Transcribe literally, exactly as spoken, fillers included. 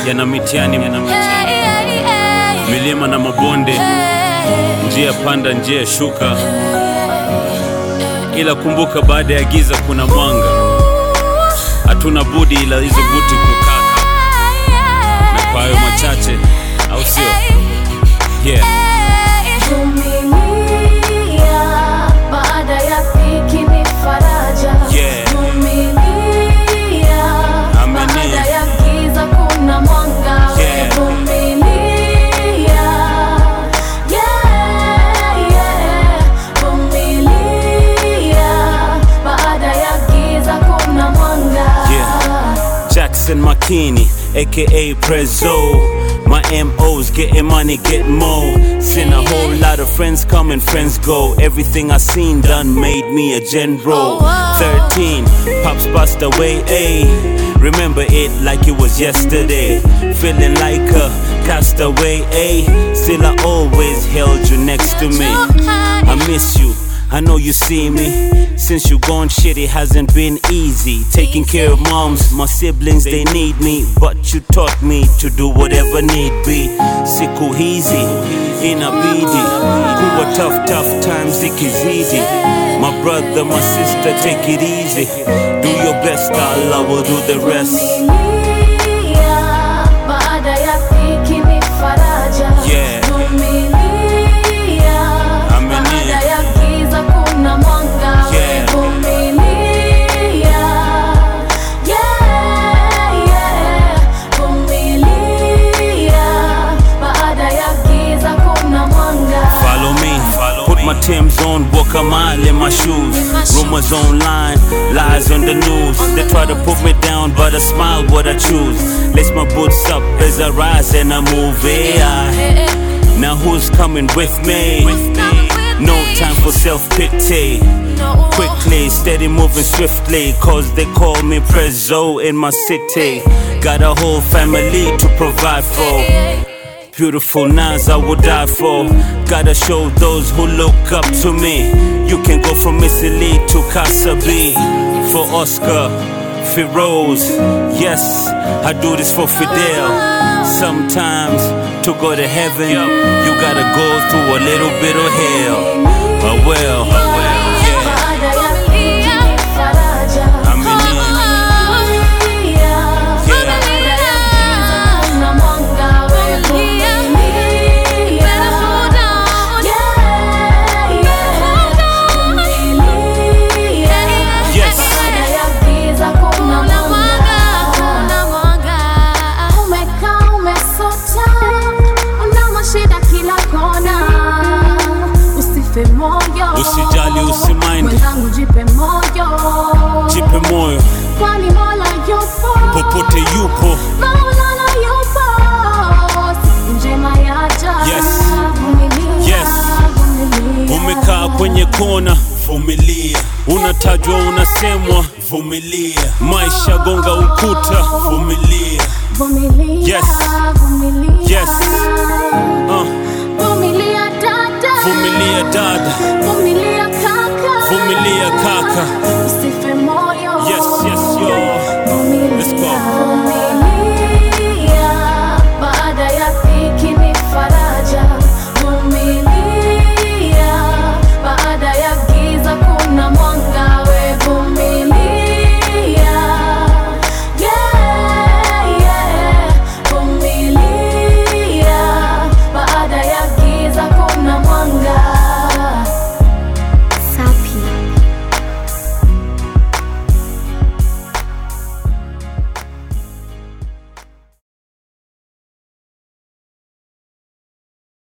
yana mitihani, milima na mabonde, njia panda, njia shuka, ila kumbuka baada ya giza kuna mwanga. Hatuna budi ila hizo buti kukaka, na kwa hayo machache, au sio? Yeah. Vumilia, baada ya dhiki ni faraja. Yeah. Vumilia, baada ya giza kuna mwanga. Yeah. Vumilia, yeah, yeah. Vumilia, baada ya giza kuna mwanga. Yeah. Jackson Makini, aka Prezzo. My M O's getting money, getting more. Seen a whole lot of friends come and friends go. Everything I seen done made me a general. Thirteen, pops passed away, ayy. Remember it like it was yesterday. Feeling like a castaway, ayy. Still I always held you next to me. I miss you, I know you see me. Since you gone, shit, it hasn't been easy. Taking care of moms, my siblings, they need me. But you taught me to do whatever need be. Siku hizi, inabidi kuwa tough, tough times ikizidi. My brother, my sister, take it easy. Do your best, Allah will do the rest. Vumilia, baada ya dhiki ni faraja. Yeah. Vumilia, baada ya giza kuna mwanga. Yeah. Vumilia, yeah, yeah. Vumilia, baada ya giza kuna mwanga. Follow me, put my Tim's on, walk a mile in my shoes. Rumors online, lies on the news. They try to put me down, but I smile what I choose. Lace my boots up as I rise and I move, yeah. Now who's coming with me? No time for self-pity. Quickly, steady moving swiftly, cause they call me Prezzo in my city. Got a whole family to provide for. Beautiful Nas I would die for. Gotta show those who look up to me. You can go from Miss Elite to Casa B. For Oscar, Feroz. Yes, I do this for Fidel. Sometimes to go to heaven, you gotta go through a little bit of hell. But well, yeah. I'm in it. Usijali, usimaindi, mwenzangu jipe moyo, jipe moyo, kwani Mola yupo, popote yupo. Mola yupo, siku njema yaja. Yes. Vumilia, Yes. vumilia. Umekaa kwenye kona, vumilia. Unatajwa, unasemwa, vumilia. Maisha gonga ukuta, vumilia. Vumilia, Yes. vumilia.